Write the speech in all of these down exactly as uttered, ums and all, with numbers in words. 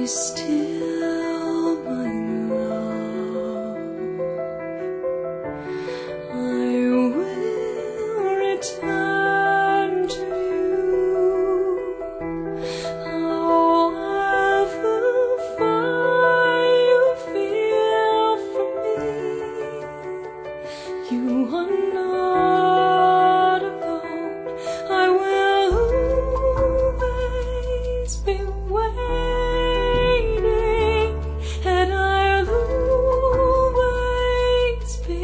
still my love. I will return to you, however far you feel from me. You are not alone. I will always be waiting, and I'll always be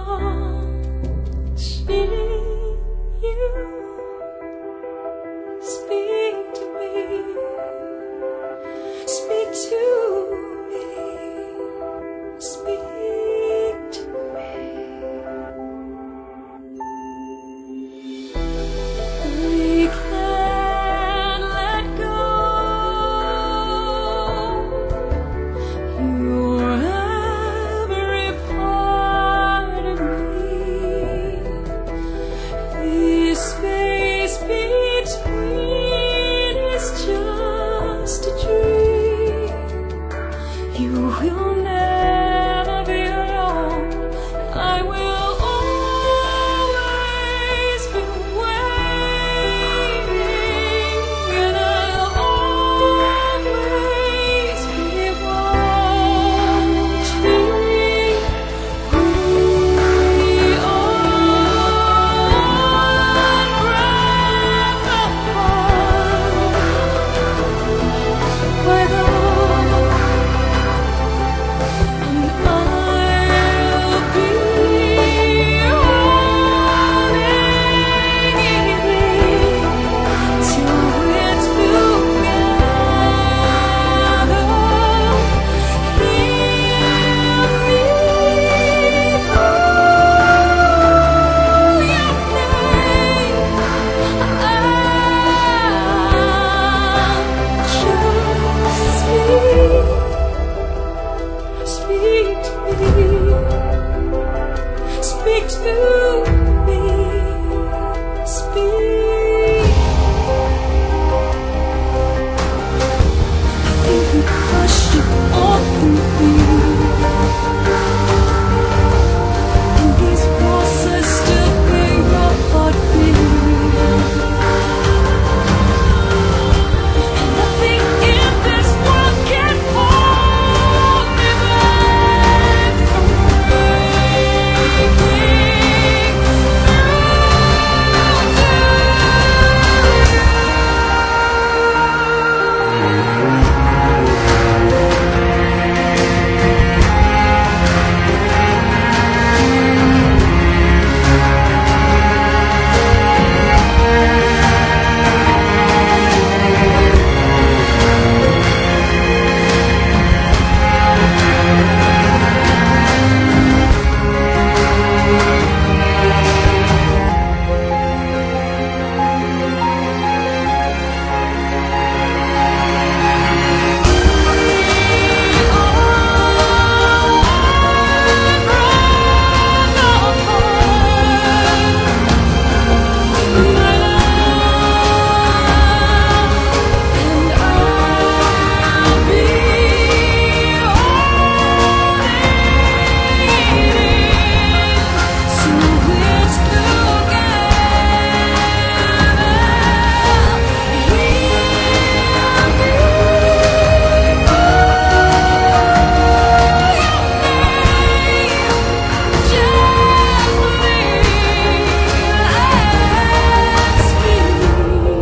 watching you. Speak to me, speak to me, speak to me. I can't let go. You're every part of me. This space between is just a dream. You will never be alone. I will always be waiting, and I'll always be watching. We are breath apart. We're gone, and I'll be holding you till we're together. Speak to me, speak to me, speak. I think we crushed it all through me, and these walls are still where your heart beats. And nothing in this world can hold me back from breaking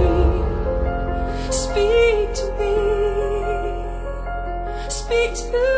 speak to me, speak to me.